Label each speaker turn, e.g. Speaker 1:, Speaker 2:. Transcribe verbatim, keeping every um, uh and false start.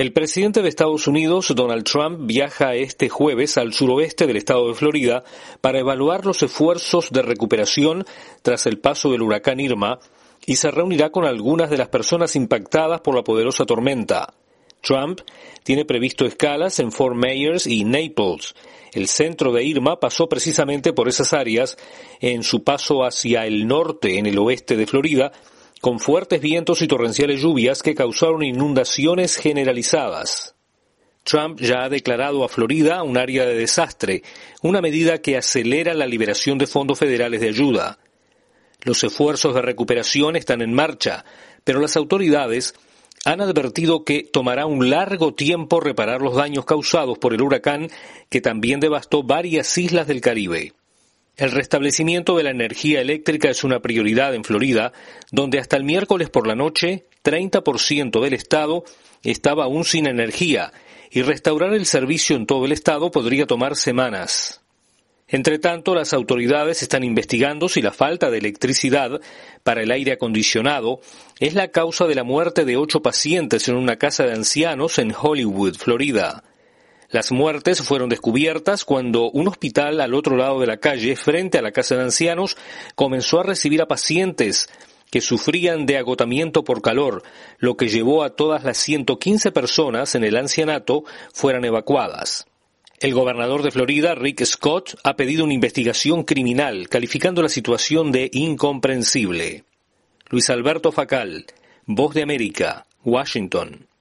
Speaker 1: El presidente de Estados Unidos, Donald Trump, viaja este jueves al suroeste del estado de Florida para evaluar los esfuerzos de recuperación tras el paso del huracán Irma y se reunirá con algunas de las personas impactadas por la poderosa tormenta. Trump tiene previsto escalas en Fort Myers y Naples. El centro de Irma pasó precisamente por esas áreas en su paso hacia el norte en el oeste de Florida, con fuertes vientos y torrenciales lluvias que causaron inundaciones generalizadas. Trump ya ha declarado a Florida un área de desastre, una medida que acelera la liberación de fondos federales de ayuda. Los esfuerzos de recuperación están en marcha, pero las autoridades han advertido que tomará un largo tiempo reparar los daños causados por el huracán que también devastó varias islas del Caribe. El restablecimiento de la energía eléctrica es una prioridad en Florida, donde hasta el miércoles por la noche, treinta por ciento del estado estaba aún sin energía, y restaurar el servicio en todo el estado podría tomar semanas. Entre tanto, las autoridades están investigando si la falta de electricidad para el aire acondicionado es la causa de la muerte de ocho pacientes en una casa de ancianos en Hollywood, Florida. Las muertes fueron descubiertas cuando un hospital al otro lado de la calle, frente a la casa de ancianos, comenzó a recibir a pacientes que sufrían de agotamiento por calor, lo que llevó a todas las ciento quince personas en el ancianato fueran evacuadas. El gobernador de Florida, Rick Scott, ha pedido una investigación criminal, calificando la situación de incomprensible. Luis Alberto Facal, Voz de América, Washington.